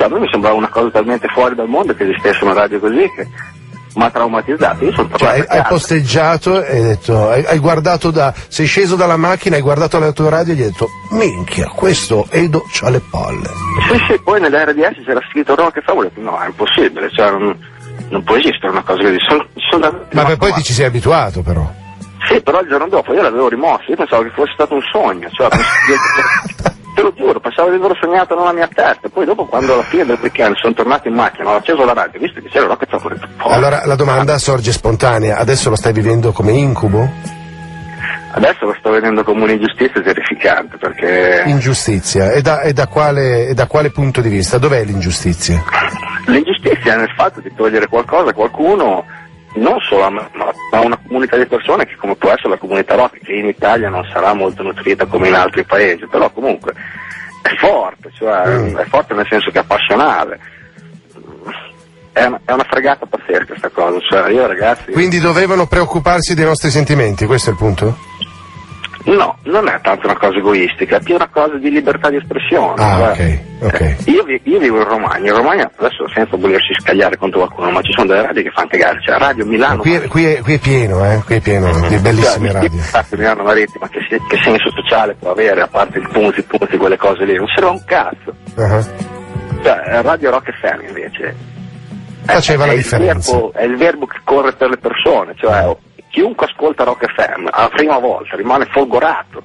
Cioè, a me mi sembrava una cosa talmente fuori dal mondo che esistesse una radio così che mi ha traumatizzato. Io sono tornato a casa. Hai posteggiato e hai detto, hai guardato sei sceso dalla macchina, hai guardato la tua radio e gli hai detto, minchia, questo Edo c'ha le palle. Sì, poi nell'RDS c'era scritto Rock FM, ho detto no, è impossibile, cioè non può esistere una cosa così. Ma poi ti ci sei abituato però. Sì, però il giorno dopo io l'avevo rimosso, io pensavo che fosse stato un sogno, cioè te lo giuro, pensavo di averlo sognato nella mia testa, poi dopo quando alla fine del weekend sono tornato in macchina, ho acceso la radio, visto che c'era Rock FM, ho detto allora la domanda sorge spontanea, adesso lo stai vivendo come incubo? Adesso lo sto vedendo come un'ingiustizia terrificante, perché... Ingiustizia? E da quale punto di vista? Dov'è l'ingiustizia? L'ingiustizia è nel fatto di togliere qualcosa a qualcuno, non solo a me, ma a una comunità di persone che come può essere la comunità rock, che in Italia non sarà molto nutrita come in altri paesi, però comunque è forte, cioè è forte nel senso che è appassionale. È una fregata pazzesca questa cosa, cioè io ragazzi... Quindi dovevano preoccuparsi dei nostri sentimenti, questo è il punto? No, non è tanto una cosa egoistica, è più una cosa di libertà di espressione. Ok. Io vivo in Romagna adesso senza volersi scagliare contro qualcuno, ma ci sono delle radio che fanno cagare, cioè Radio Milano... Qui è pieno, qui è pieno di bellissime radio. Milano Marittima, che senso sociale può avere, a parte il punti, quelle cose lì, non serve un cazzo. Cioè, Radio Rock FM invece... Faceva la differenza. È il verbo che corre per le persone, cioè... Chiunque ascolta Rock FM la prima volta rimane folgorato.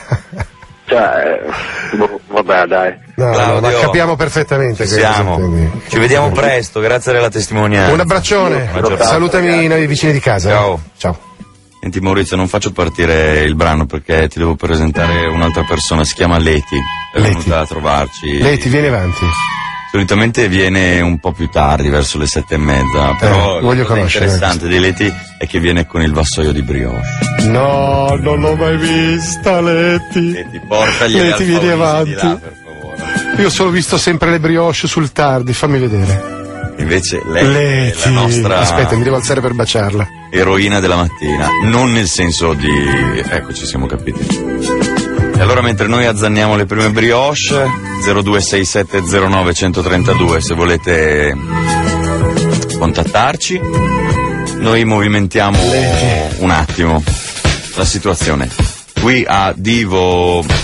Cioè, vabbè dai. No, ma capiamo perfettamente. Ci vediamo presto, grazie della testimonianza. Un abbraccione, salutami i noi vicini di casa. Ciao. Senti Maurizio, non faccio partire il brano perché ti devo presentare un'altra persona, si chiama Leti. È venuta a trovarci. Leti, vieni avanti. Solitamente viene un po' più tardi, verso le 7:30, però la cosa interessante di Leti è che viene con il vassoio di brioche. No, non l'ho mai vista, Leti. Leti, portagli Leti, vieni avanti. Di là, per favore. Io solo visto sempre le brioche sul tardi, fammi vedere. Invece lei è la nostra... Aspetta, mi devo alzare per baciarla. Eroina della mattina, non nel senso di... Ecco, ci siamo capiti. E allora mentre noi azzanniamo le prime brioche, 0267091032 se volete contattarci, noi movimentiamo un attimo la situazione. Qui a Divo...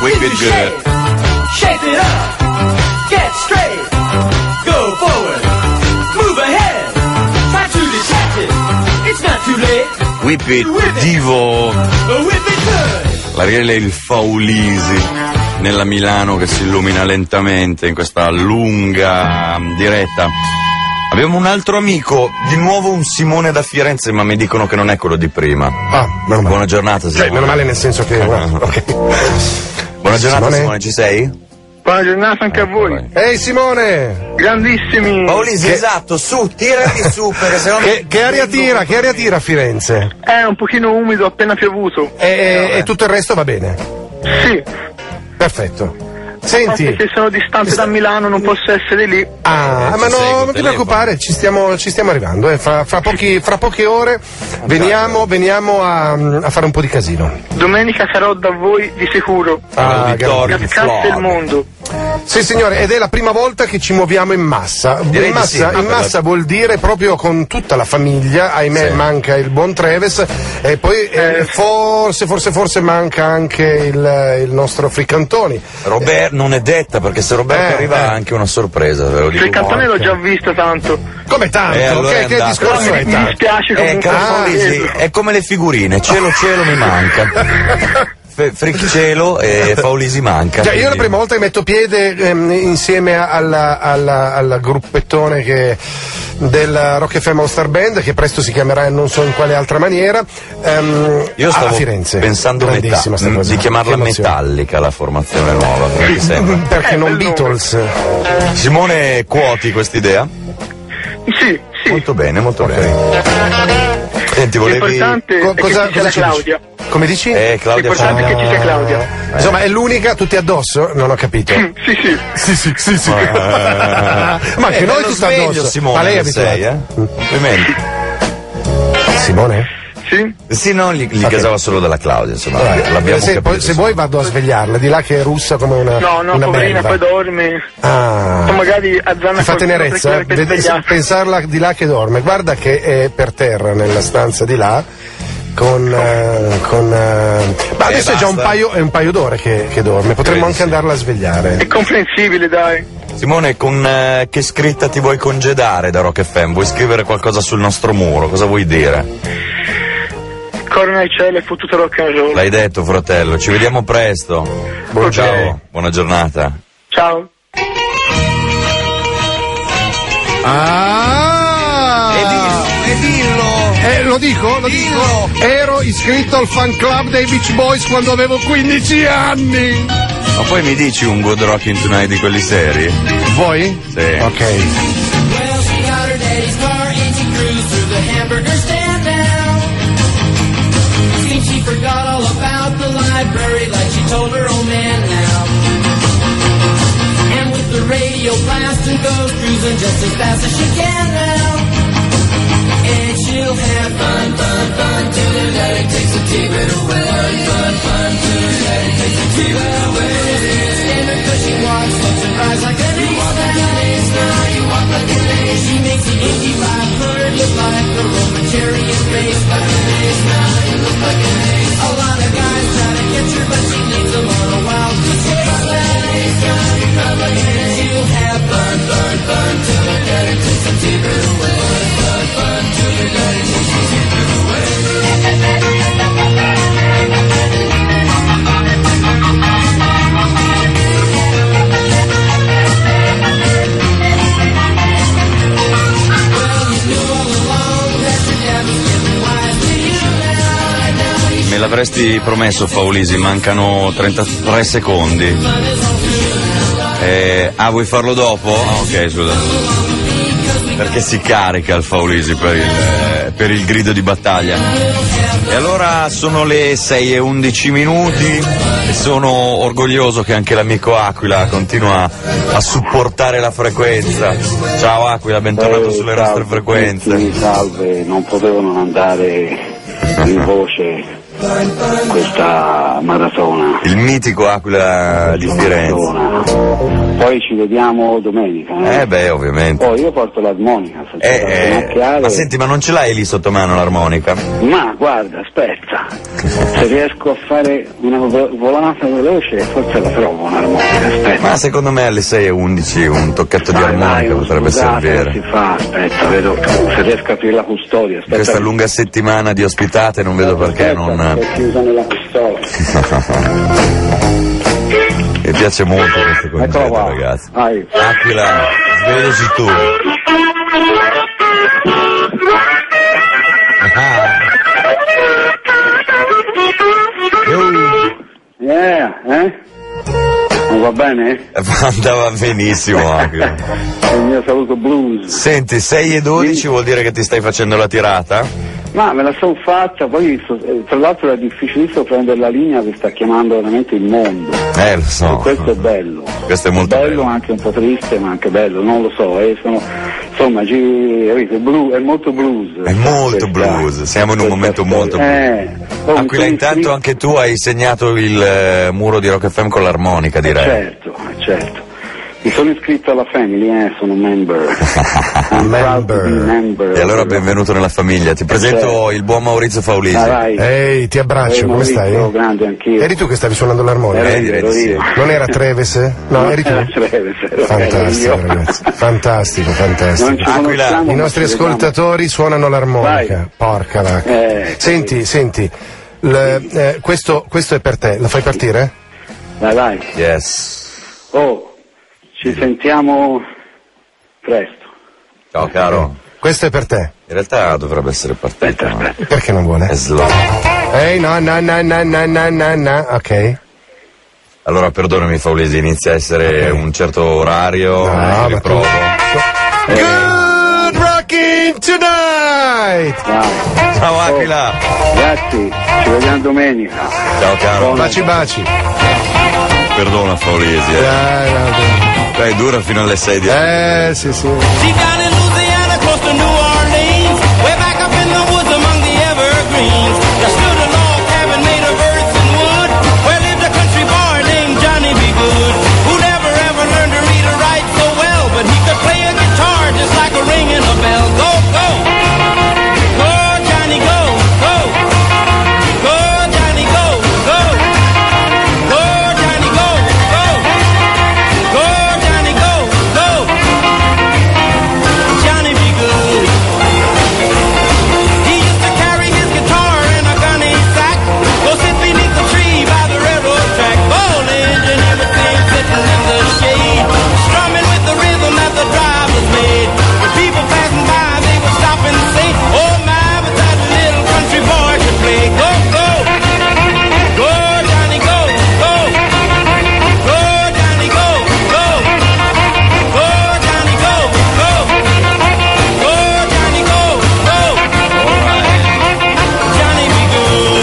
Shape it up, get straight, go forward. Whip It Divo. L'Ariele e il Faulisi nella Milano che si illumina lentamente in questa lunga diretta. Abbiamo un altro amico, di nuovo un Simone da Firenze, ma mi dicono che non è quello di prima. Ah, meno male. Buona giornata, Simone. Meno male nel senso che... okay. Buona giornata, Simone, ci sei? Buona giornata anche a voi. Ehi Simone! Grandissimi. Paolisi, esatto, su, tirati su, perché sennò... Che aria tira a Firenze? È un pochino umido, appena piovuto. E tutto il resto va bene? Sì. Perfetto. Senti, perché sono distante da Milano, non posso essere lì. Ma no, non ti preoccupare, ci stiamo arrivando. Fra poche ore veniamo a fare un po' di casino. Domenica sarò da voi di sicuro. Cascasse il mondo. Sì signore, ed è la prima volta che ci muoviamo in massa. In massa vuol dire proprio con tutta la famiglia. Ahimè, manca il buon Treves e poi forse manca anche il nostro Fricantoni. Robert non è detta, perché se Roberto arriva ha anche una sorpresa, ve lo dico. Fricantoni l'ho già visto tanto. Come tanto? Allora che discorso è tanto? Mi dispiace comunque. È come le figurine, cielo mi manca. Friccielo e Faulisi manca. Cioè, io la prima volta che metto piede insieme al gruppettone del Rock FM All Star Band, che presto si chiamerà non so in quale altra maniera, io stavo a Firenze. pensando di chiamarla Metallica, la formazione nuova, perché non Beatles. Simone, quoti quest'idea? Sì. Molto bene. Senti, volevi... Cosa Claudia? Come dici? Claudia, l'importante è che ci sia Claudia. Insomma, è l'unica, tutti addosso? Non ho capito. Sì. Ma anche noi tutti addosso. Simone, ma lei è abituata. Complimenti. Simone? Sì, no, gli casava solo della Claudia, insomma. L'abbiamo capito, se vuoi vado a svegliarla, di là che è russa come una. No, una poverina, belva. poi dorme. O magari a zanna. Ti fa tenerezza? Pensarla di là che dorme. Guarda che è per terra nella stanza di là. Ma adesso è già un paio d'ore che dorme, potremmo anche andarla a svegliare. È comprensibile, dai. Simone, con che scritta ti vuoi congedare da Rock FM? Vuoi scrivere qualcosa sul nostro muro? Cosa vuoi dire? Corona ai cieli e fottuto rock and roll. L'hai detto, fratello, ci vediamo presto. Ciao, buona giornata. Ciao. E dillo! Lo dico? Ero iscritto al fan club dei Beach Boys quando avevo 15 anni! Ma poi mi dici un Good Rockin' Tonight di quelli seri? Vuoi? Sì. Ok. Well, she got her daddy's car and she cruised through the hamburger stand now. Seems she forgot all about the library like she told her old man now. And with the radio blasting goes cruising just as fast as she can now. And she'll have fun till her daddy takes the TV away. Fun till her daddy takes the TV away. Stand her 'cause she walks, looks and cries like an ace now. You walk like an ace. She makes the Indy 500 look like a Roman chariot race. Like an ace now, you look like an ace. A lot of guys try to catch her, but she leads them on a wild goose chase. Like an ace now, you look like an ace. She'll have fun till her daddy takes the TV away. Fun till her daddy takes the TV away. Me l'avresti promesso, Faulisi, mancano 33 secondi. Vuoi farlo dopo? Ok, scusa. Perché si carica il Faulisi per il grido di battaglia. E allora sono le 6:11 e sono orgoglioso che anche l'amico Aquila continua a supportare la frequenza. Ciao Aquila, bentornato sulle nostre frequenze. Salve, non potevo non andare in voce questa maratona. Il mitico Aquila di Firenze. Poi ci vediamo domenica. Ovviamente. Io porto l'armonica. Ma senti, ma non ce l'hai lì sotto mano l'armonica? Ma guarda, aspetta. Se riesco a fare una volata veloce, forse la trovo un'armonica. Aspetta. Ma secondo me alle 6:11 un tocchetto di armonica potrebbe servire. Si fa, aspetta, vedo se riesco a aprire la custodia. Aspetta. Questa lunga settimana di ospitate non vedo perché non. È chiusa nella custodia. Mi piace molto questo concetto, ragazzi. Aquila, svegliaci tu. Non va bene? Andava benissimo, Aquila. Il mio saluto blues. Senti, 6:12 vuol dire che ti stai facendo la tirata? Ma me la sono fatta, poi tra l'altro è difficilissimo prendere la linea che sta chiamando veramente il mondo. Lo so. E questo è bello. Questo è molto bello. Anche un po' triste, ma anche bello, non lo so, insomma, è molto blues. È molto blues, siamo in un momento molto blues. Aquila, intanto anche tu hai segnato il muro di Rock FM con l'armonica, direi. Certo. Mi sono iscritto alla family, sono member. E allora benvenuto nella famiglia. Ti presento il buon Maurizio Faulisi. Ehi, ti abbraccio, come stai? Grande anch'io. Eri tu che stavi suonando l'armonica? Direi di sì. Non era Treves? No, eri tu? Fantastico, ragazzi. Fantastico. Aquila, i nostri ascoltatori suonano l'armonica. Porca vacca. Senti, questo è per te. La fai partire? Vai. Yes. Ci sentiamo presto. Ciao caro. Questo è per te. In realtà dovrebbe essere partito. Aspetta. Perché non vuole? È slow. No. Ok. Allora perdonami Faulisi, inizia a essere un certo orario. No, riprovo. Good rocking tonight! Ciao Aquila. Ragazzi, ci vediamo domenica. Ciao caro. Baci. Perdona Faulisi. Dai, dura fino alle 6 di sì. Deep down in Louisiana, close to New Orleans, way back up in the woods among the evergreens, there stood a log cabin made of earth and wood, where lived a country boy named Johnny B. Good, who never ever learned to read or write so well, but he could play a guitar just like a ringing a bell. Go, go! Go, Johnny, go! Go! Go, Johnny, go! Go! Go, Johnny, go! Go! Go, Johnny, go! Go! Johnny be good. He used to carry his guitar in a gunny sack, go sit beneath the tree by the railroad track, bowling and everything sitting in the shade, strumming with the rhythm that the drivers made. The people passing by, they would stop and say, oh my, but that little country boy can play. Go, go! Go, Johnny, go! Go! Go, Johnny, go! Go! Go, Johnny, go! Go! Go, Johnny, go! Go! Johnny be good.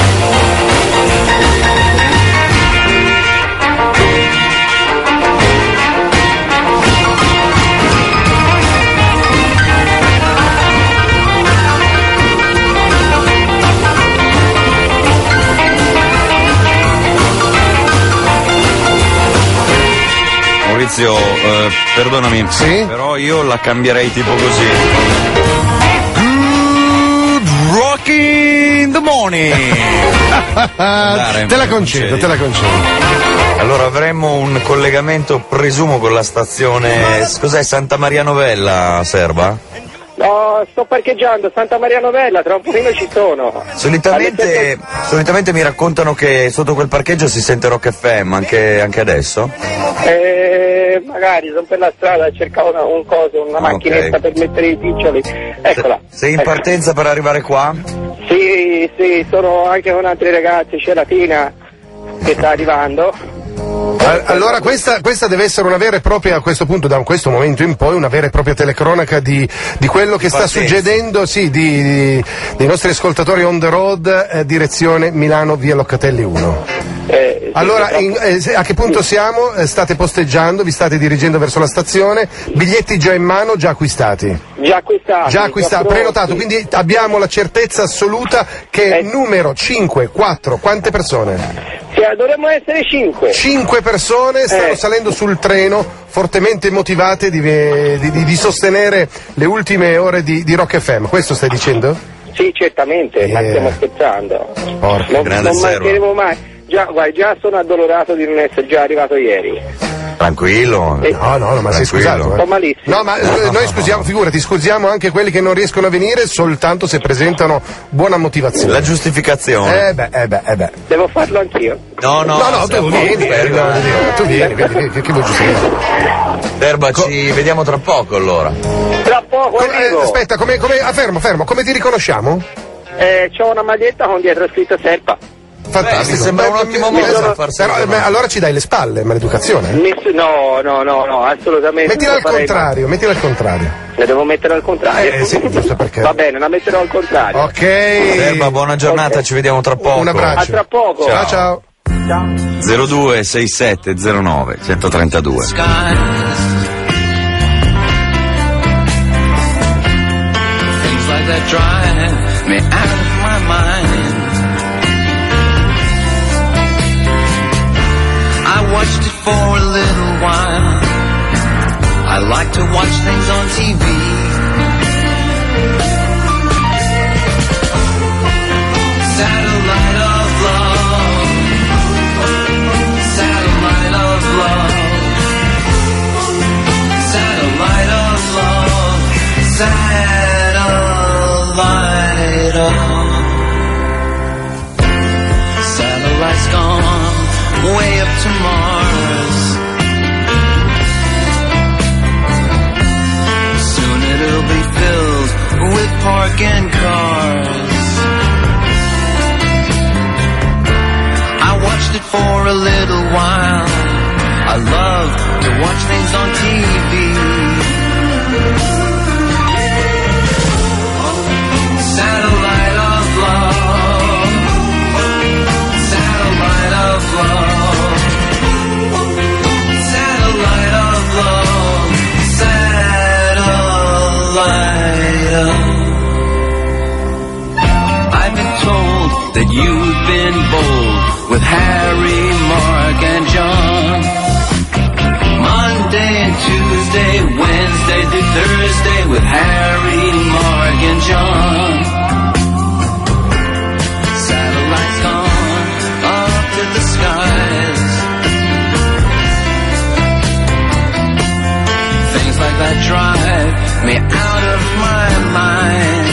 Maurizio, perdonami, Sì? però io la cambierei tipo così. Good rocking the morning. Te la concedo. Allora avremmo un collegamento, presumo, con la stazione, cos'è, Santa Maria Novella, Serba? No, sto parcheggiando Santa Maria Novella, tra un pochino ci sono. Solitamente mi raccontano che sotto quel parcheggio si sente Rock FM, anche adesso? Magari sono per la strada, cercavo una macchinetta per mettere i piccioli. Eccola. Sei in partenza per arrivare qua? Sì, sono anche con altri ragazzi, c'è la Tina che sta arrivando. Allora questa deve essere una vera e propria, a questo punto, da questo momento in poi, una vera e propria telecronaca di quello che sta succedendo, dei nostri ascoltatori on the road, direzione Milano, via Locatelli 1. Allora, a che punto siamo? State posteggiando, vi state dirigendo verso la stazione, biglietti già in mano, già acquistati? Già acquistati, prenotato, quindi abbiamo la certezza assoluta che numero 5, 4, quante persone? Sì, dovremmo essere 5. 5 persone stanno salendo sul treno, fortemente motivate di sostenere le ultime ore di Rock FM. Questo stai dicendo? Sì, certamente, ma stiamo scherzando. Non mancheremo mai. Già sono addolorato di non essere già arrivato ieri. Tranquillo. No, ma sei scusato. Sto malissimo. No, ma noi scusiamo, figurati, scusiamo anche quelli che non riescono a venire soltanto se presentano buona motivazione. La giustificazione. Devo farlo anch'io? No, tu vieni, tu vieni, che vuoi giustificare? Erba, ci vediamo tra poco allora. Tra poco arrivo. Aspetta, fermo, come ti riconosciamo? C'ho una maglietta con dietro scritto Serpa. Fantastico. Sembra un ottimo modo a farsi. Allora ci dai le spalle, maleducazione. No, assolutamente. Mettila al contrario. Le devo mettere al contrario? Sì, giusto perché. Va bene, la metterò al contrario. Ok. Erba, buona giornata, Okay. Ci vediamo tra poco. Un abbraccio. A tra poco. Ciao. 026709 132. Things like that drive me out of my mind. I watched it for a little while. I like to watch things on TV. Satellite of love. Satellite of love. Satellite of love. Satellite of. Satellite's gone way up to Mars. Soon it'll be filled with parking cars. I watched it for a little while. I love to watch things on TV. Satellite of love. Satellite of love. Satellite of love. Satellite of. I've been told that you've been bold with Harry, Mark, and John. Monday and Tuesday, Wednesday through Thursday with Harry, Mark, and John. Satellites gone up to the skies. Things like that drive me out of my mind.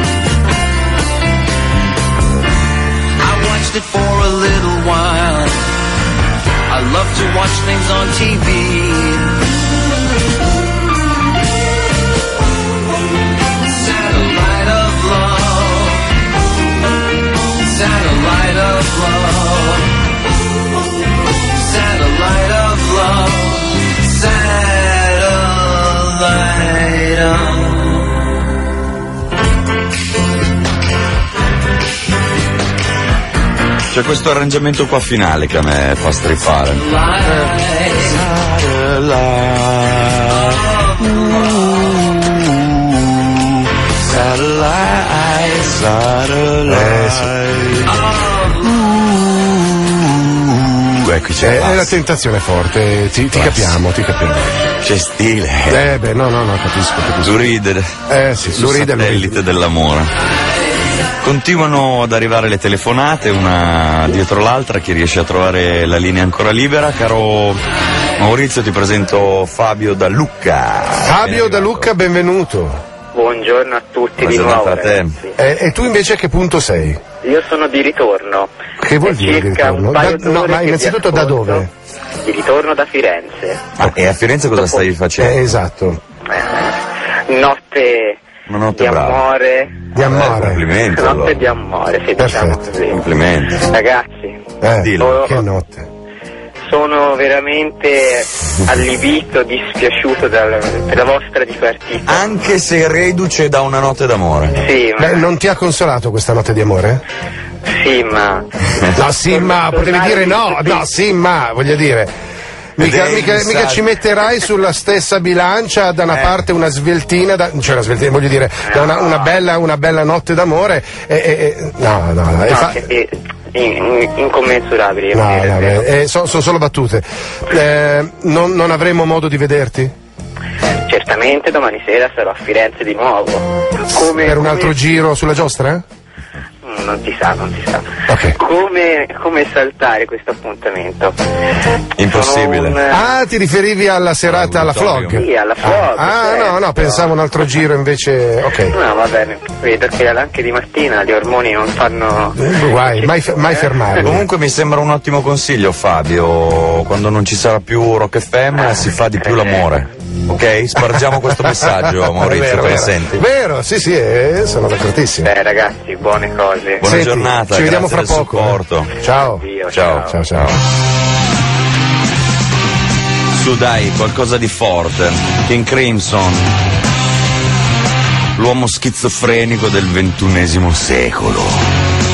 I watched it for a little while. I love to watch things on TV. Satellite of love. Satellite of love. Satellite of love. Satellite of. C'è questo arrangiamento qua finale che a me fa stripare. Ecco, c'è la tentazione forte, ti capiamo. C'è stile. No, capisco. Tu ride. Sì, Sul satellite dell'amore. Continuano ad arrivare le telefonate, una dietro l'altra, chi riesce a trovare la linea ancora libera. Caro Maurizio, ti presento Fabio da Lucca. Fabio da Lucca, benvenuto. Buongiorno a tutti di Buona nuovo. giornata a te. E tu invece a che punto sei? Io sono di ritorno. Che vuol dire di circa ritorno? un paio d'ore Ma che innanzitutto vi da ascolto. dove? Di ritorno da Firenze. E a Firenze cosa stai facendo? Esatto. Notte Una notte di brava. amore. Di amore. Complimenti. Notte allora. di amore, sì, diciamo Perfetto. così. Complimenti. Ragazzi, Dillo. Che notte. sono veramente allibito, dispiaciuto per la vostra dipartita. Anche se reduce da una notte d'amore. Sì, ma... Non ti ha consolato questa notte di amore? Sì, ma... No, sì, ma potevi dire no, sì, ma voglio dire. Mica ci metterai sulla stessa bilancia da una parte una sveltina, voglio dire, da una bella notte d'amore. No. incommensurabili. Sono solo battute. Non avremo modo di vederti? Certamente domani sera sarò a Firenze di nuovo. Per un altro giro sulla giostra? Non si sa. Okay. Come saltare questo appuntamento? Impossibile. Ti riferivi alla serata alla Flog? Sì, alla Flog. No, pensavo un altro giro invece. Ok. No, va bene, vedo che anche di mattina gli ormoni non fanno. Guai, mai fermare. Comunque mi sembra un ottimo consiglio, Fabio. Quando non ci sarà più Rock FM si fa di più l'amore. Ok? Spargiamo questo messaggio, Maurizio, te lo senti? Vero, sì, sono d'accordissimo. Ragazzi, buone cose. Buona giornata, ci vediamo fra poco. Supporto. Ciao. Ciao. Su dai, qualcosa di forte. King Crimson, l'uomo schizofrenico del XXI secolo.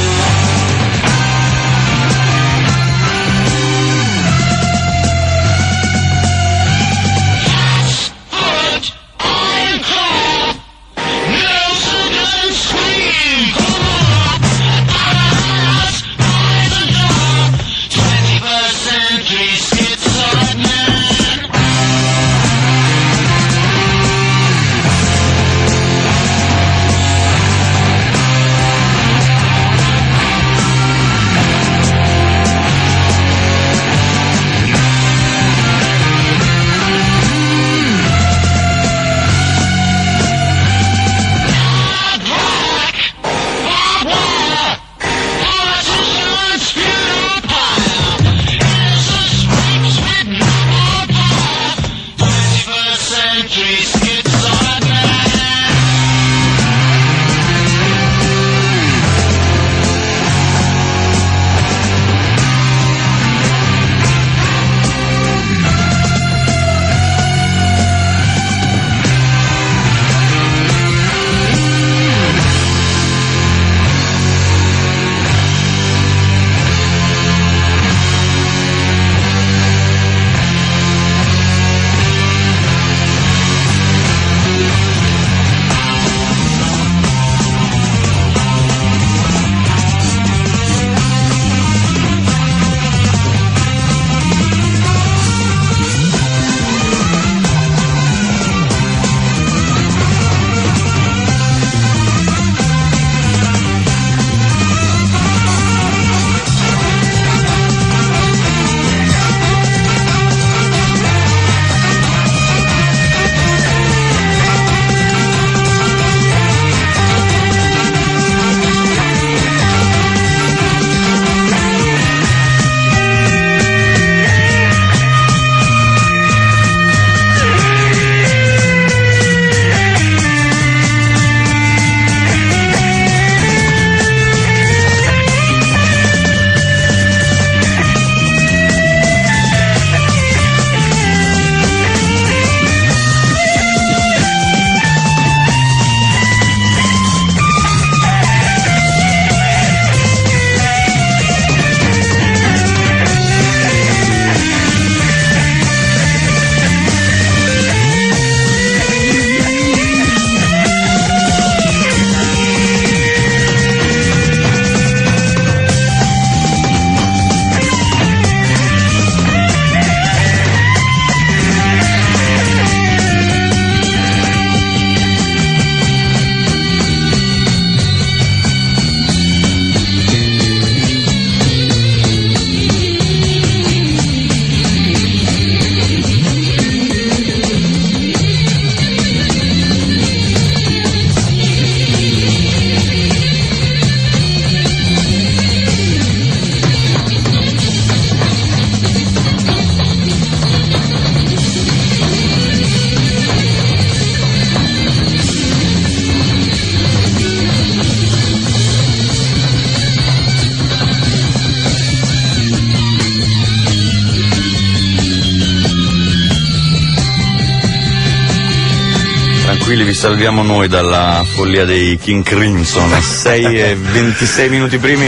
tranquilli, vi salviamo noi dalla follia dei King Crimson. 6 e 26 minuti primi,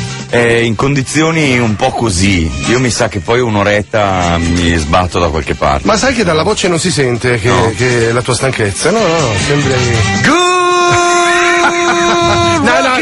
in condizioni un po' così. Io mi sa che poi un'oretta mi sbatto da qualche parte. Ma sai che dalla voce non si sente che la tua stanchezza? No, sembra...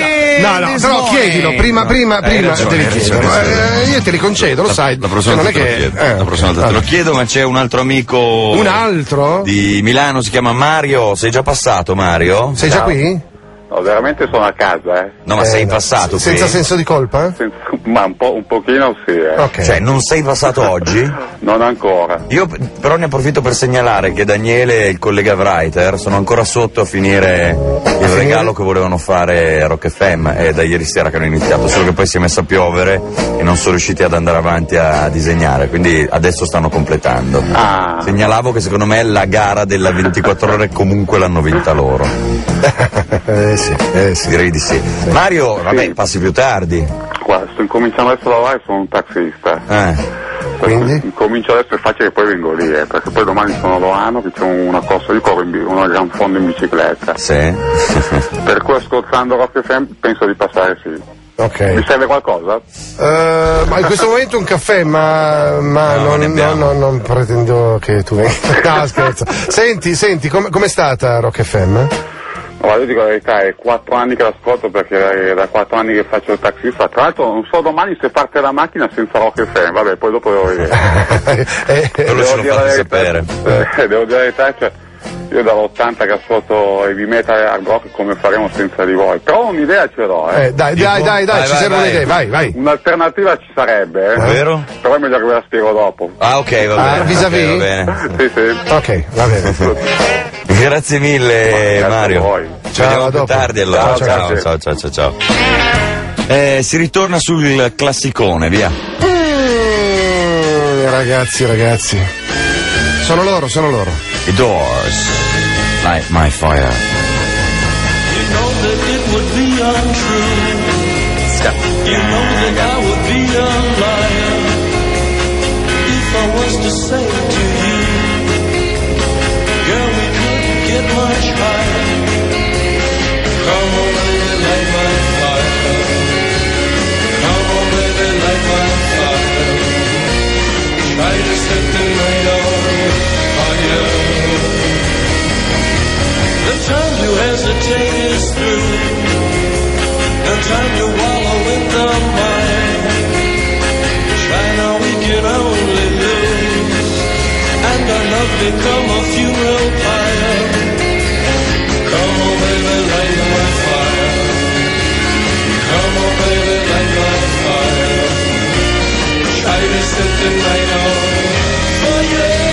No, però chiedilo, prima devi chiederlo. Io te li concedo, lo sai. La prossima volta te lo chiedo, ma c'è un altro amico. Un altro? Di Milano, si chiama Mario. Sei già passato, Mario? Sei già qui? No, veramente sono a casa, No, ma sei passato senza qui? senso di colpa? Ma un pochino sì, Okay. Cioè, non sei passato oggi? Non ancora. Io però ne approfitto per segnalare che Daniele e il collega Writer sono ancora sotto a finire il regalo che volevano fare a Rock FM, è da ieri sera che hanno iniziato, solo che poi si è messo a piovere e non sono riusciti ad andare avanti a disegnare, quindi adesso stanno completando. Segnalavo che secondo me la gara della 24 ore comunque l'hanno vinta loro. Sì. Direi di sì. Mario, vabbè, passi più tardi. Guarda, sto incominciando adesso a lavorare, sono un taxista. Quindi? Comincio adesso, è facile che poi vengo lì, perché poi domani sono a Loano, che c'è una corsa di una gran fondo in bicicletta. Sì. Per cui ascoltando Rock FM penso di passare sì. Ok. Mi serve qualcosa? Ma in questo momento un caffè, ma non pretendo che tu venga. No, scherzo. Senti, com'è stata Rock FM? Allora, io dico la verità, è 4 anni che l'ascolto, perché è da 4 anni che faccio il taxista. Tra l'altro non so domani se parte la macchina senza Rock FM, vabbè, poi dopo devo vedere. Quello ce lo fate sapere. Devo dire la verità, cioè, io dall'80 che ascolto heavy metal e hard rock, come faremo senza di voi? Però un'idea ce l'ho, Dai, ci serve un'idea, vai. Un'alternativa ci sarebbe, Vero? Però è meglio che ve la spiego dopo. Ok, va bene. Vis-à-vis? Va bene. Sì. Ok, va bene. Grazie mille, Mario. Ci vediamo più tardi allora. Ciao. Si ritorna sul classicone, via. Ragazzi. Sono loro. The Doors, Light My Fire. You know that it would be untrue. You know that I would be a liar if I was to say to you, girl, we couldn't get much higher. Come on, baby, light my fire. Come on, baby, light my fire. Try to set the night on fire. The time to hesitate is through. No time to wallow in the mire. Try now, we can only lose, and our love become a funeral pyre. Come on, baby, light my fire. Come on, baby, light my fire. Try to set the night on fire.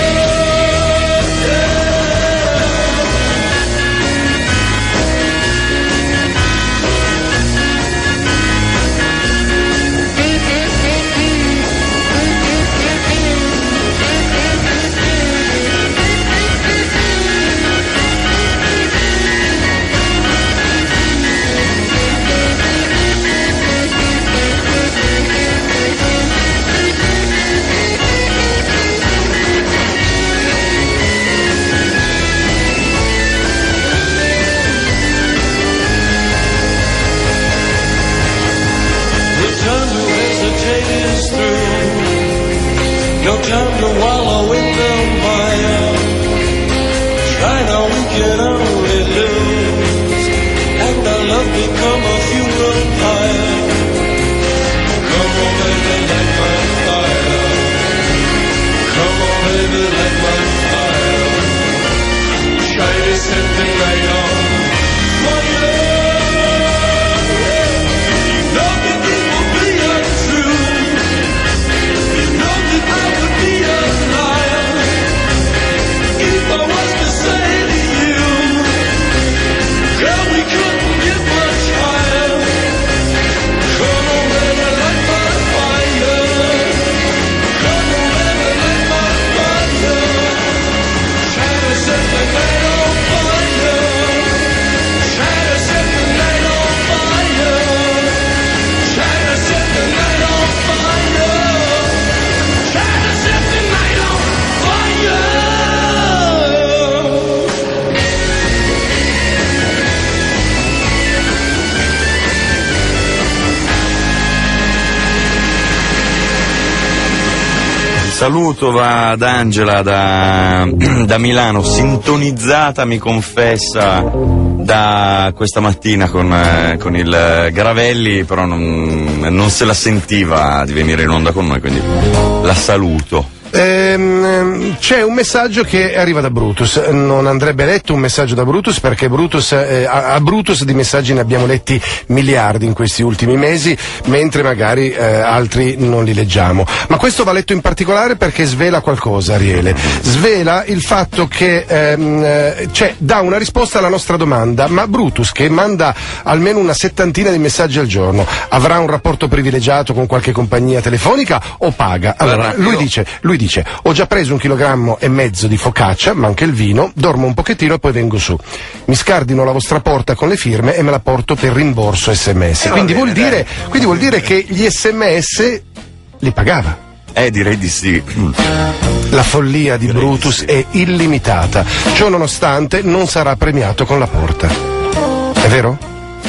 saluto va ad Angela da Milano, sintonizzata, mi confessa, da questa mattina con il Gravelli, però non se la sentiva di venire in onda con noi, quindi la saluto. C'è un messaggio che arriva da Brutus, non andrebbe letto un messaggio da Brutus perché Brutus, a Brutus di messaggi ne abbiamo letti miliardi in questi ultimi mesi, mentre magari altri non li leggiamo, ma questo va letto in particolare perché svela qualcosa, Ariele, svela il fatto che dà una risposta alla nostra domanda: ma Brutus, che manda almeno una settantina di messaggi al giorno, avrà un rapporto privilegiato con qualche compagnia telefonica o paga? Allora, lui dice: ho già preso 1,5 kg di focaccia, ma anche il vino, dormo un pochettino e poi vengo su. Mi scardino la vostra porta con le firme e me la porto per rimborso SMS. Quindi vuol dire che gli SMS li pagava. Direi di sì. La follia di Brutus è illimitata. Ciò nonostante non sarà premiato con la porta. È vero?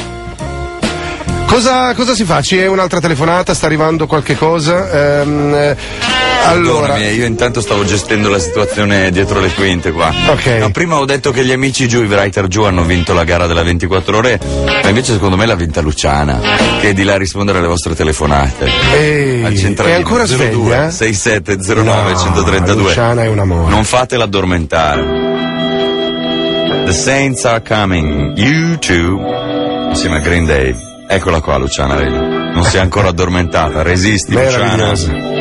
Cosa si fa? C'è un'altra telefonata? Sta arrivando qualche cosa? Allora, io intanto stavo gestendo la situazione dietro le quinte qua. Ok. No, prima ho detto che gli amici giù, i writer giù, hanno vinto la gara della 24 ore, ma invece secondo me l'ha vinta Luciana, che è di là a rispondere alle vostre telefonate. Al centralino. È ancora 02 sveglia? 6709 132. Luciana è un amore. Non fatela addormentare. The Saints Are Coming, You Too, insieme a Green Day. Eccola qua Luciana, vedi? Non si è ancora addormentata, resisti Luciana.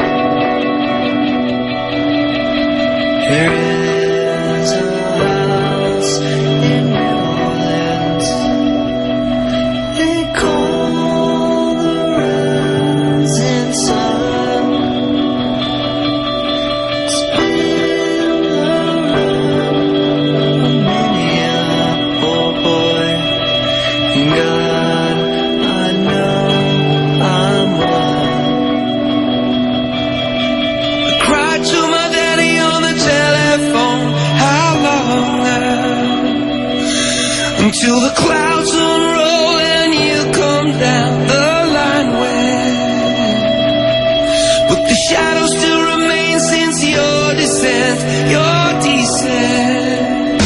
Until the clouds unroll and you come down the line where, but the shadow still remains since your descent, your descent.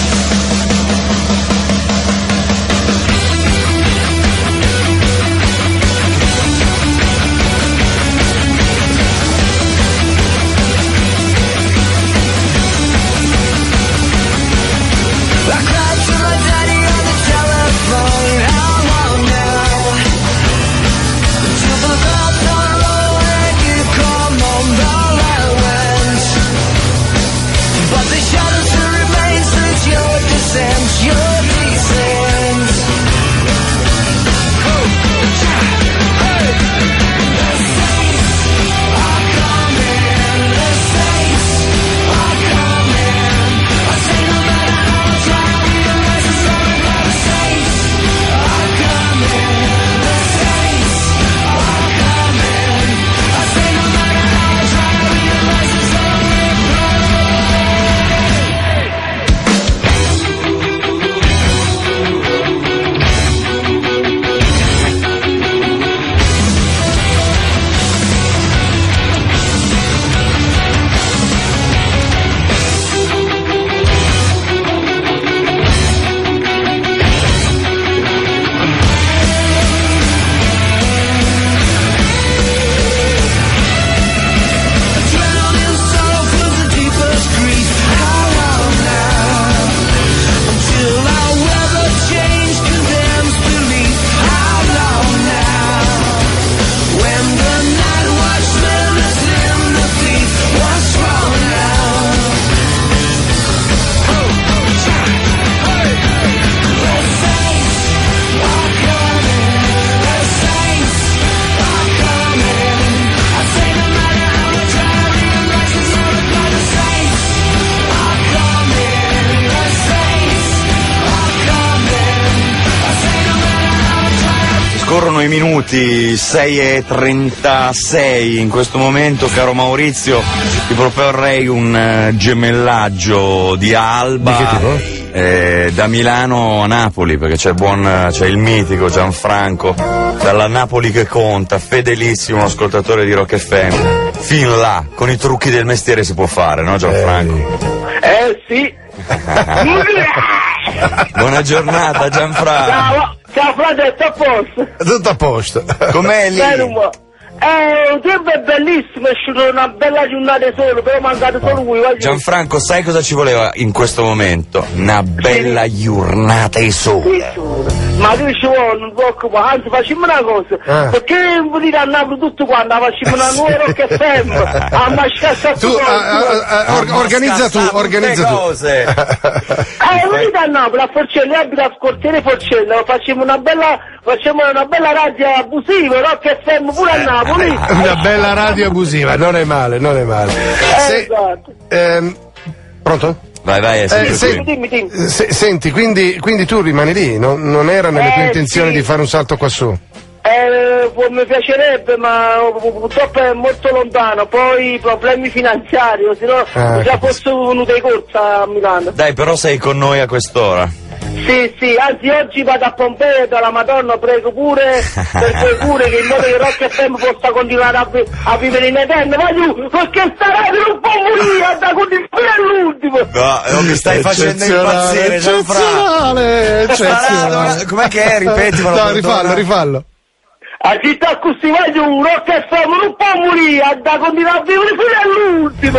Scorrono i minuti, 6:36 in questo momento, caro Maurizio, ti proporrei un gemellaggio di Alba. Di che tipo? da Milano a Napoli, perché c'è il mitico Gianfranco, dalla Napoli che conta, fedelissimo ascoltatore di Rock FM. Fin là, con i trucchi del mestiere si può fare, no Gianfranco? Sì. Buona giornata Gianfranco. Ciao frate, tutto a posto? Tutto a posto. Com'è lì? Il tempo è bellissimo, è uscito una bella giornata solo, però è mancato solo lui. Gianfranco, sai cosa ci voleva in questo momento? Una bella giornata di sole. Ma tu ci vuoi, non ti preoccupare, anzi facciamo una cosa, perché non venite a Napoli tutto quanto, facciamo una nuova Rock FM, a mascassa tu, organizza tu. Cose. Venite a Napoli, a Forcella, abita al quartiere Forcella, facciamo una bella radio abusiva, Rock FM pure a Napoli. Una bella radio abusiva, non è male. Esatto. Pronto? Vai, dimmi. Senti, quindi tu rimani lì, non era nelle tue intenzioni di fare un salto qua su? Mi piacerebbe, ma purtroppo è molto lontano, poi problemi finanziari, se no già fosse venuto in corsa a Milano. Dai, però sei con noi a quest'ora. Sì, anzi oggi vado a Pompeo, dalla Madonna, prego pure, che in modo che Rock FM possa continuare a vivere in eterno, ma tu, perché sta radio non può morire, da continuare all'ultimo! No, mi stai facendo impazzire, Eccezionale! Com'è che è? Ripetimelo. No, rifallo. A città così vai giù, Rock FM non può morire, da continuare a vivere fino all'ultimo!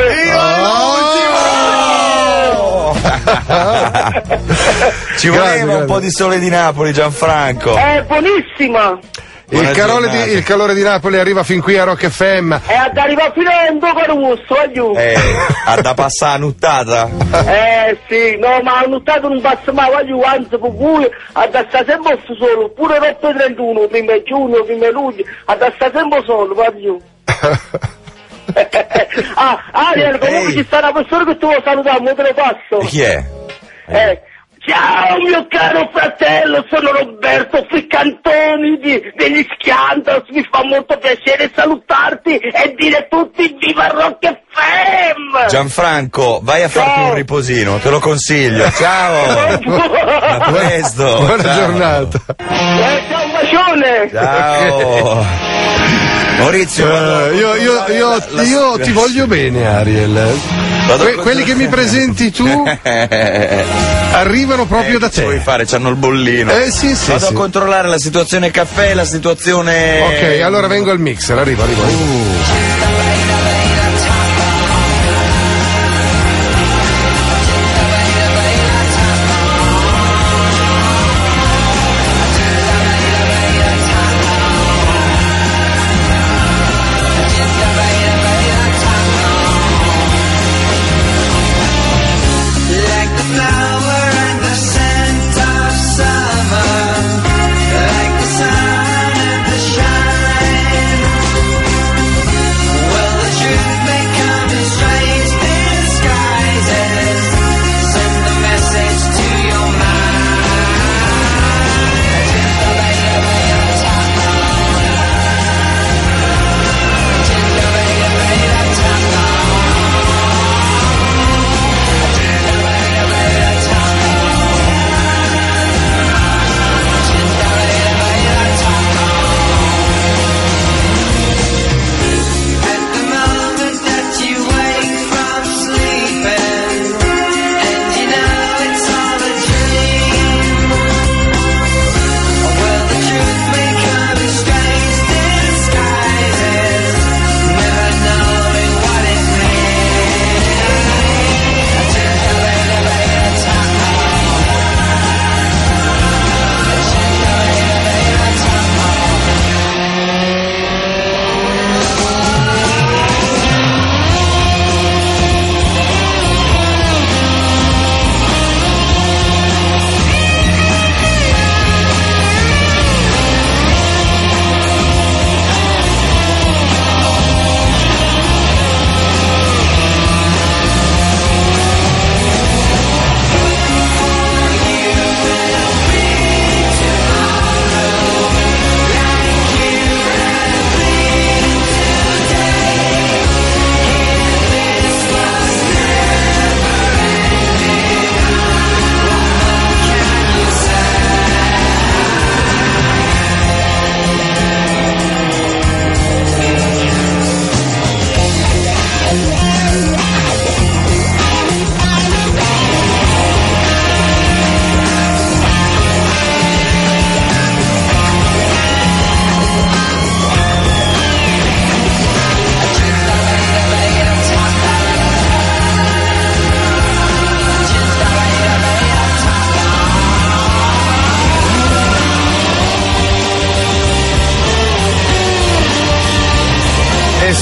Ci voleva un po' di sole di Napoli, Gianfranco. È buonissima! Il calore di Napoli arriva fin qui a Rock FM. E arriva fino a un dopo russo, va giù. Ha da passare a nuttata? Sì, no, ma a nuttata non passa mai, va giù, anzi per voi, a da sta sempre solo, pure Rock 31, prima giugno, prima luglio, a da sta sempre solo, va giù. Ariel, comunque ci sta una persona che tu vuoi salutare, mo te lo passo. Chi è? Ciao mio caro fratello, sono Roberto Ficcantoni degli Schiantos, mi fa molto piacere salutarti e dire a tutti viva Rock FM! Gianfranco, vai a farti un riposino, te lo consiglio, ciao! A presto! Buona giornata! Ciao, un bacione! Ciao! Maurizio, io ti voglio bene, Ariel. Quelli che mi presenti tu arrivano proprio da te. Che vuoi fare? C'hanno il bollino. Sì. Vado a controllare la situazione caffè, la situazione. Ok, allora vengo al mixer, arrivo.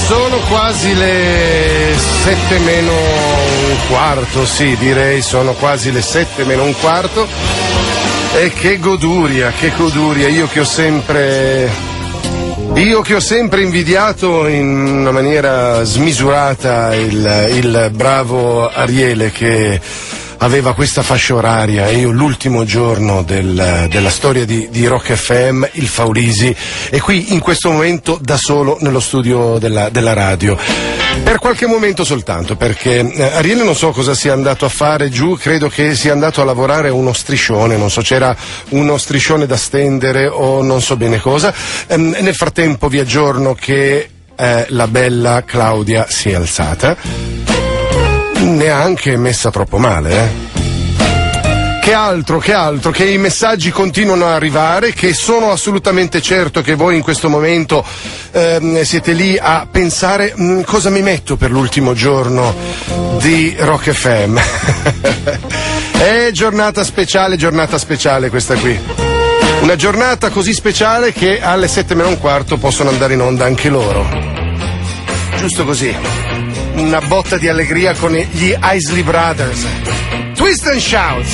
Sono quasi le 7 meno un quarto, sì, direi sono quasi le 7 meno un quarto. E che goduria, io che ho sempre invidiato in una maniera smisurata il bravo Ariele che aveva questa fascia oraria, e io l'ultimo giorno della storia di Rock FM, il Faulisi, è qui in questo momento da solo nello studio della radio. Per qualche momento soltanto, perché Ariele non so cosa sia andato a fare giù, credo che sia andato a lavorare a uno striscione, non so, c'era uno striscione da stendere o non so bene cosa. Nel frattempo vi aggiorno che la bella Claudia si è alzata, neanche messa troppo male, Che altro, che i messaggi continuano a arrivare, che sono assolutamente certo che voi in questo momento siete lì a pensare cosa mi metto per l'ultimo giorno di Rock FM. È giornata speciale questa qui. Una giornata così speciale che alle 7 meno un quarto possono andare in onda anche loro. Giusto così. Una botta di allegria con gli Isley Brothers. Twist and Shout.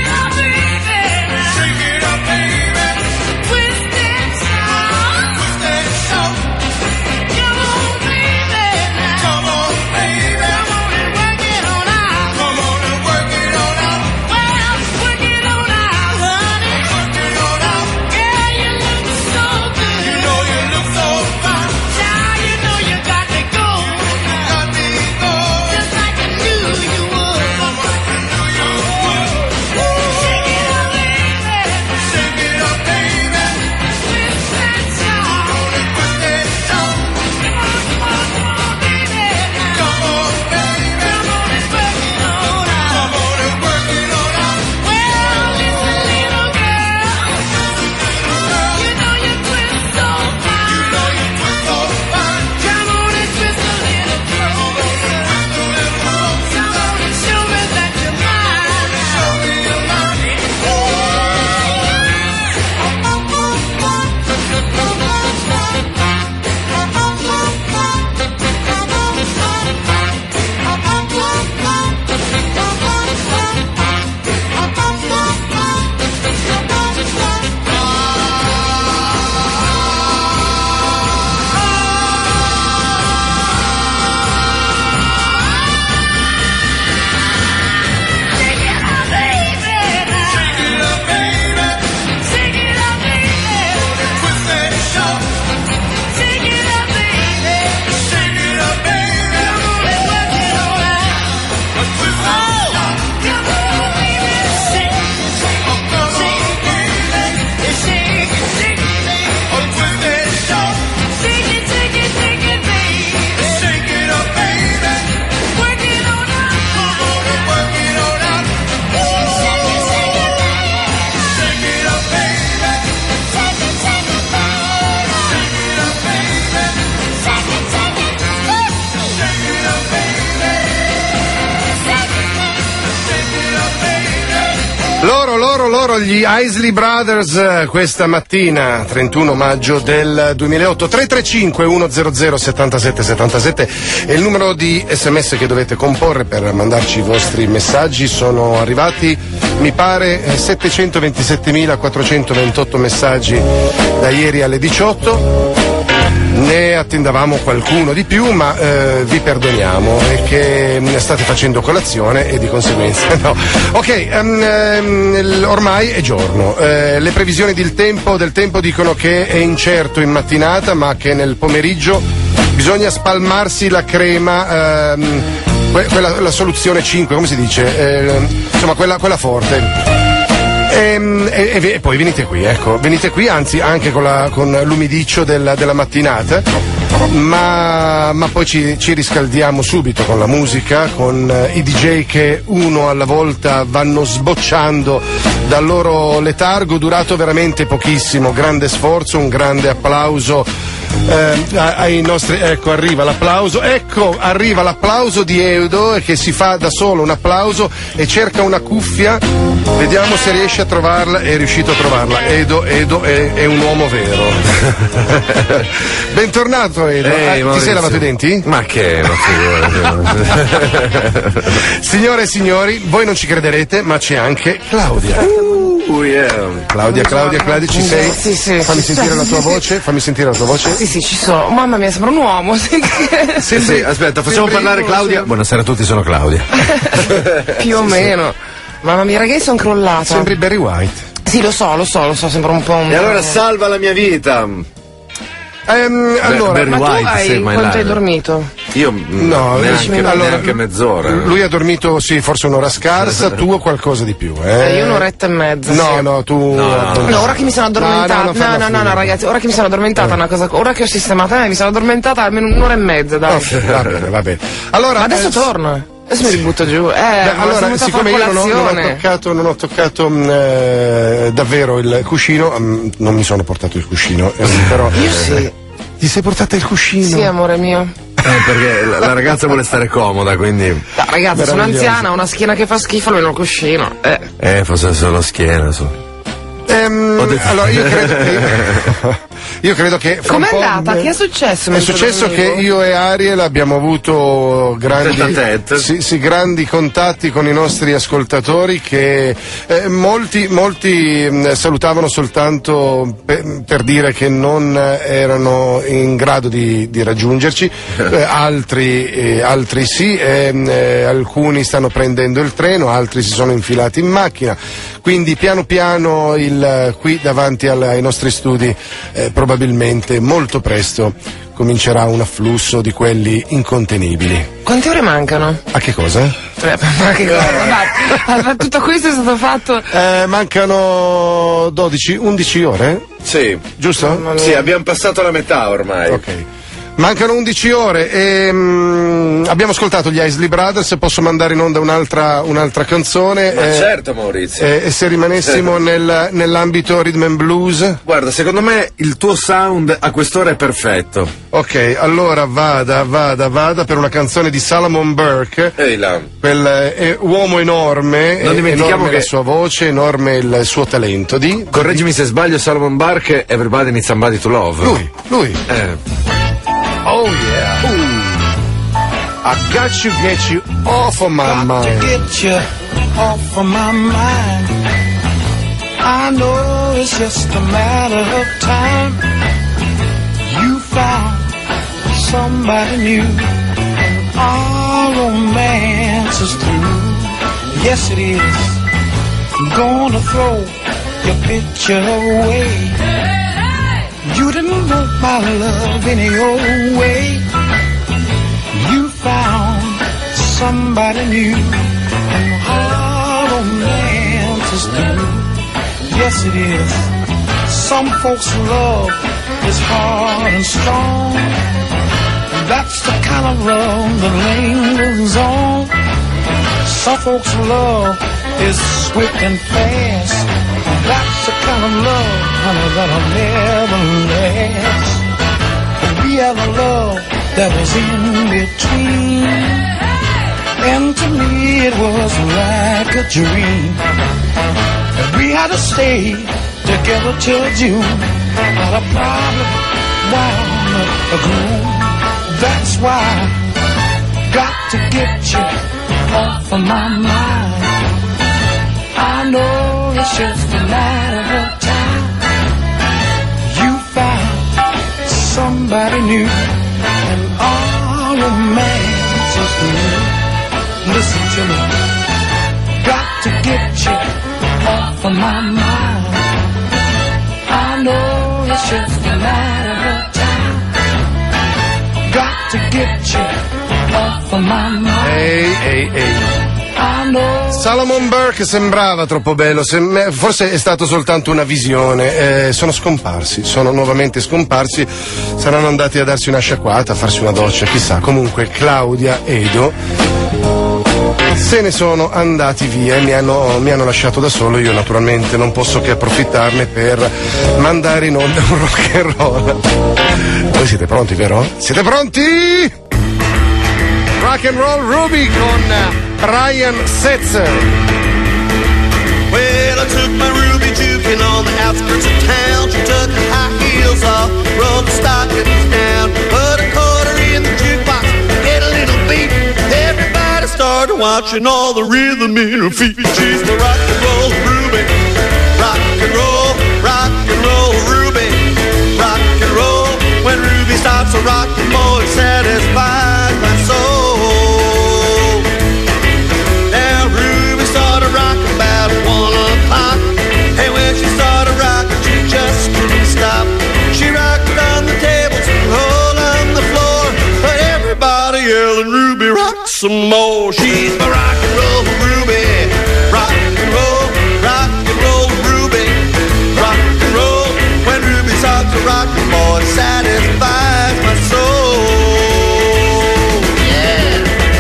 Loro gli Isley Brothers questa mattina, 31 maggio del 2008. 335 100 77 77 è il numero di SMS che dovete comporre per mandarci i vostri messaggi. Sono arrivati, mi pare, 727.428 messaggi da ieri alle 18. Ne attendavamo qualcuno di più, ma vi perdoniamo, e che state facendo colazione e di conseguenza no. Ok, ormai è giorno. Le previsioni del tempo dicono che è incerto in mattinata, ma che nel pomeriggio bisogna spalmarsi la crema, la soluzione 5, come si dice? Insomma, quella forte. E poi venite qui, anzi anche con l'umidiccio della mattinata, ma poi ci riscaldiamo subito con la musica, con i DJ che uno alla volta vanno sbocciando dal loro letargo durato veramente pochissimo. Grande sforzo, un grande applauso ai nostri. Arriva l'applauso di Eudo, che si fa da solo un applauso e cerca una cuffia. Vediamo se riesce a trovarla, è riuscito a trovarla. Edo è un uomo vero. Bentornato Edo. Ti sei lavato i denti? Ma che? Signore e signori, voi non ci crederete, ma c'è anche Claudia. Claudia, ci sei? Sì. Fammi sentire la tua voce. Sì, ci sono. Mamma mia, sembra un uomo. Sì, aspetta, facciamo parlare Claudia. Buonasera a tutti, sono Claudia. Più o meno. Mamma mia, ragazzi, sono crollata. Sembri Barry White. Sì, lo so, sembra un po' un... E allora salva la mia vita. Allora, ma tu quanto hai dormito? Io no, neanche mezz'ora. Lui ha dormito forse un'ora scarsa, tu qualcosa di più, Io un'oretta e mezza. No, tu. No, ora che mi sono addormentata. No, ragazzi, ora che mi sono addormentata una cosa. Ora che ho sistemato, mi sono addormentata almeno un'ora e mezza, dai. Va bene. Allora, ma adesso torna. Adesso mi ributto giù. Allora, siccome io non ho toccato davvero il cuscino, non mi sono portato il cuscino, però. Io sì. Ti sei portata il cuscino? Sì, amore mio. Perché la ragazza vuole stare comoda, quindi. No, ragazzi, sono anziana, ho una schiena che fa schifo, almeno il cuscino. Fosse solo schiena, allora io credo che com'è andata? Che è successo? È successo che io e Ariel abbiamo avuto grandi contatti con i nostri ascoltatori che molti salutavano soltanto per dire che non erano in grado di raggiungerci, altri sì, alcuni stanno prendendo il treno, altri si sono infilati in macchina, quindi piano piano qui davanti ai nostri studi probabilmente molto presto comincerà un afflusso di quelli incontenibili. Quante ore mancano? A che cosa? Ma che cosa? Tutto questo è stato fatto? Mancano 11 ore? Sì. Giusto? Sì, abbiamo passato la metà ormai. Ok. Mancano 11 ore e abbiamo ascoltato gli Isley Brothers, posso mandare in onda un'altra canzone? Ma certo, Maurizio. E se rimanessimo nell'ambito rhythm and blues? Guarda, secondo me il tuo sound a quest'ora è perfetto. Ok, allora vada per una canzone di Salomon Burke. Ehi là. Quel uomo enorme, non dimentichiamo enorme la sua voce, enorme il suo talento di... Correggimi se sbaglio, Salomon Burke, Everybody Needs Somebody to Love. Lui. Oh yeah. I got to get you off of my mind. To get you off of my mind. I know it's just a matter of time. You found somebody new. Our romance is through. Yes, it is. I'm gonna throw your picture away. You didn't want my love any old way. You found somebody new, and our romance is through. Yes, it is. Some folks' love is hard and strong. That's the kind of love that lingers on. Some folks' love is swift and fast. That's the kind of love, honey, that'll never last. We had a love that was in between, and to me it was like a dream. And we had to stay together till June, but a problem wound up a gloom. That's why I got to get you off of my mind. I know it's just a matter of time. You found somebody new, and our romance is through. Listen to me, got to get you off of my mind. I know it's just a matter of time. Got to get you off of my mind. Ehi. Salomon Burke sembrava troppo bello, forse è stato soltanto una visione, sono nuovamente scomparsi, saranno andati a darsi una sciacquata, a farsi una doccia, chissà. Comunque Claudia, Edo se ne sono andati via e mi hanno lasciato da solo. Io naturalmente non posso che approfittarne per mandare in onda un rock and roll. Voi siete pronti, vero? Siete pronti? Rock and Roll Ruby con Brian Setzer. Well, I took my Ruby juking on the outskirts of town. She took her high heels off, rolled the stockings down, put a quarter in the jukebox, hit a little beat. Everybody started watching all the rhythm in her feet. She's the rock and roll Ruby, rock and roll Ruby, rock and roll. When Ruby starts to rock, the more it satisfies my soul. Now Ruby started rocking about 1 o'clock, and when she started rocking, she just couldn't stop. She rocked on the tables, rolled on the floor, but everybody yelling, Ruby, rock some more. She's my rock and roll Ruby, rock and roll Ruby, rock and roll. When Ruby starts to rock, the more it satisfies my soul. Yeah.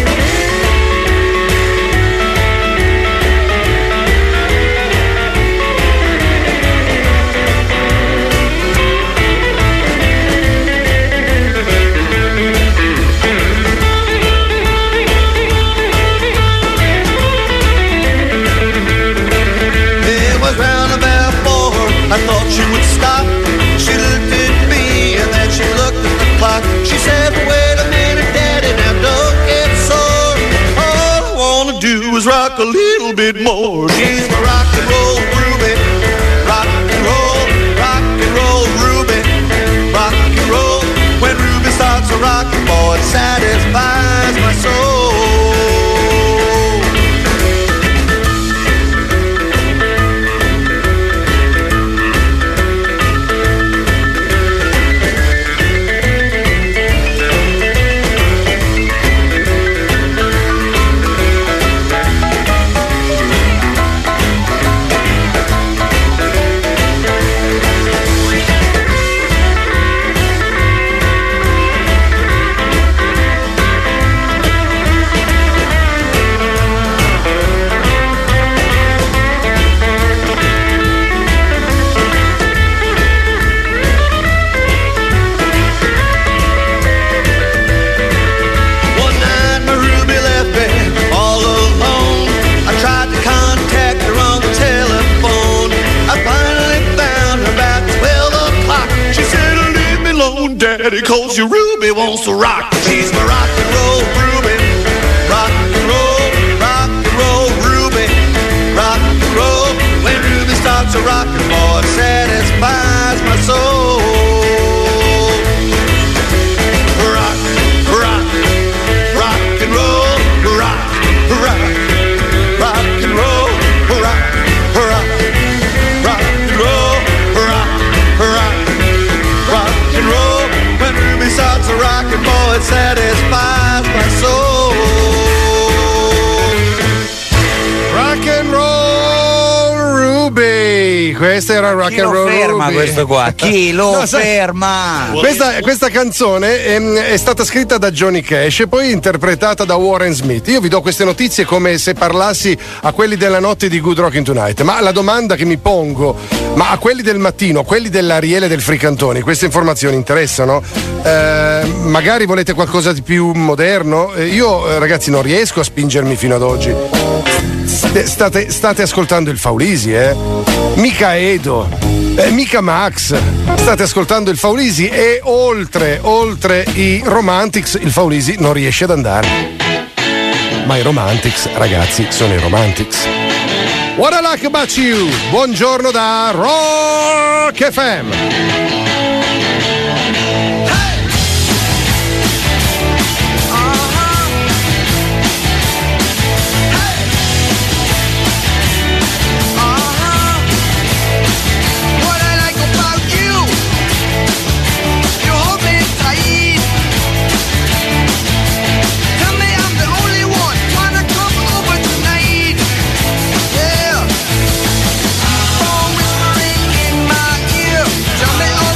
It was round about 4, I thought she would stop. She looked at me and then she looked at the clock. She said, wait a minute, Daddy, now don't get sore. All I wanna do is rock a little bit more. She's my rock and roll Ruby, rock and roll Ruby, rock and roll. When Ruby starts to rock, boy, it satisfies my soul. Daddy, 'cause your Ruby wants to rock. She's my rock and roll Ruby, rock and roll Ruby, rock and roll. When Ruby starts to rock, boy, it satisfies my soul. Rock, rock, rock and roll, rock, rock, rock and roll, rock, rock, rock and roll, rock, rock, rock and roll. When Ruby starts to rock, boy, it satisfies my soul. Rock and roll Ruby. Questo era Rock and Roll Ruby. Chi lo ferma questo qua? Chi lo ferma? Questa canzone è stata scritta da Johnny Cash e poi interpretata da Warren Smith. Io vi do queste notizie come se parlassi a quelli della notte di Good Rockin' Tonight, ma la domanda che mi pongo, ma a quelli del mattino, a quelli dell'Ariele del Fricantoni, queste informazioni interessano? Magari volete qualcosa di più moderno? Io ragazzi non riesco a spingermi fino ad oggi. State ascoltando il Faulisi, mica Edo, mica Max, state ascoltando il Faulisi e oltre i Romantics il Faulisi non riesce ad andare. Ma i Romantics, ragazzi, sono i Romantics. What I like about you. Buongiorno da Rock FM. Jumping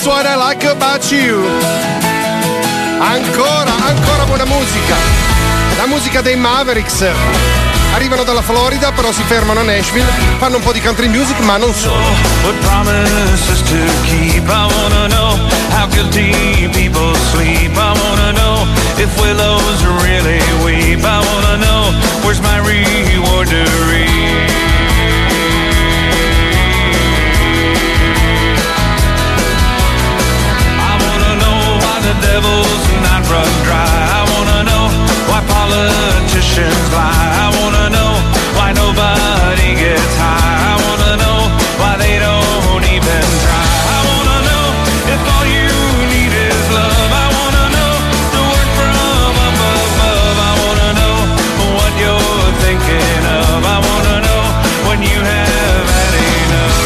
That's What I Like About You. Ancora buona musica. La musica dei Mavericks. Arrivano dalla Florida, però si fermano a Nashville, fanno un po' di country music, ma non solo. What promises to keep? I wanna know how guilty people sleep. I wanna know if willows really weep. I wanna know where's my reward to reap. I wanna know why the devil's not run dry. I wanna know why politicians lie. I wanna know why nobody gets high. I wanna know why they don't even try. I wanna know if all you need is love. I wanna know the word from up above. I wanna know what you're thinking of. I wanna know when you have had enough.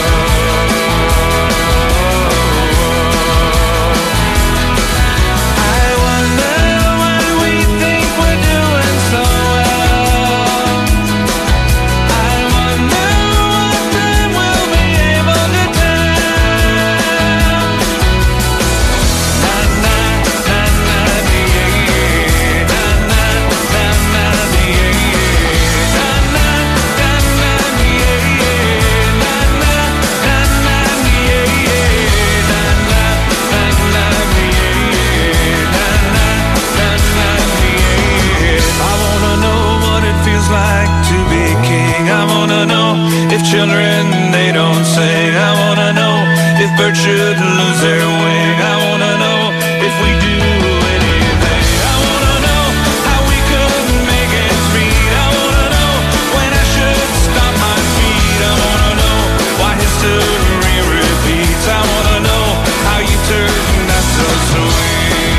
I wonder why we think we're doing so well. I wonder what time we'll be able to tell. Na na na na dee, na na na na dee, na na na na dee, na na na na dee, na na na na dee, na na na na dee. I wanna know what it feels like to be king. I wanna know if children they don't sing. I wanna know if birds should lose their wing. I wanna know if we do anything. I wanna know how we could make ends meet. I wanna know when I should stop my feet. I wanna know why history repeats. I wanna know how you turned out so sweet.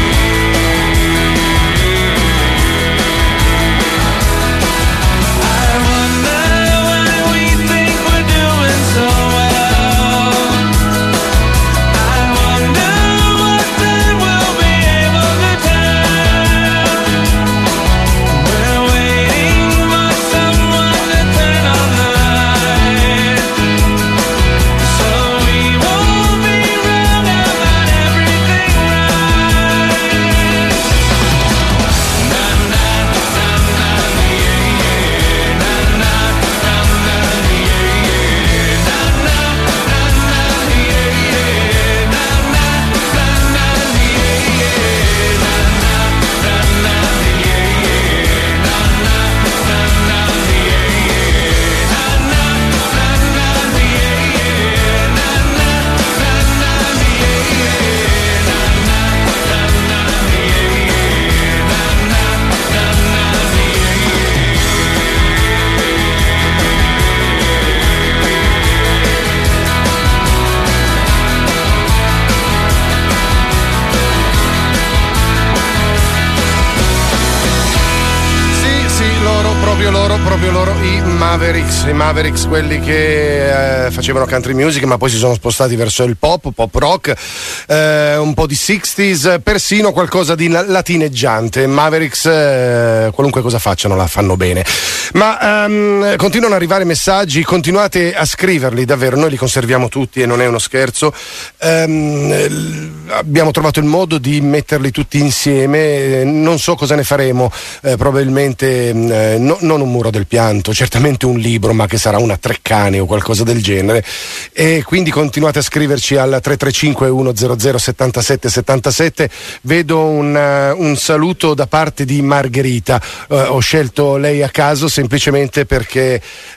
I wonder why we think we're doing so well. I wonder what then we'll be able to tell. We're waiting for someone to turn on the light, so we won't be wrong about everything right. Na na na na yeah, na na na na yeah, na na na na yeah, na na na na yeah, na na na na yeah, na na na na yeah, na na na na yeah, na na Sì, proprio loro, i Mavericks, quelli che facevano country music, ma poi si sono spostati verso il pop rock, un po' di 60s, persino qualcosa di latineggiante. Mavericks, qualunque cosa facciano la fanno bene. Ma continuano ad arrivare messaggi, continuate a scriverli, davvero, noi li conserviamo tutti e non è uno scherzo. Abbiamo trovato il modo di metterli tutti insieme, non so cosa ne faremo, probabilmente non un muro del pianto, certamente un libro, ma che sarà una Treccani o qualcosa del genere. E quindi continuate a scriverci al 335 100 77 77. Vedo un saluto da parte di Margherita, ho scelto lei a caso semplicemente perché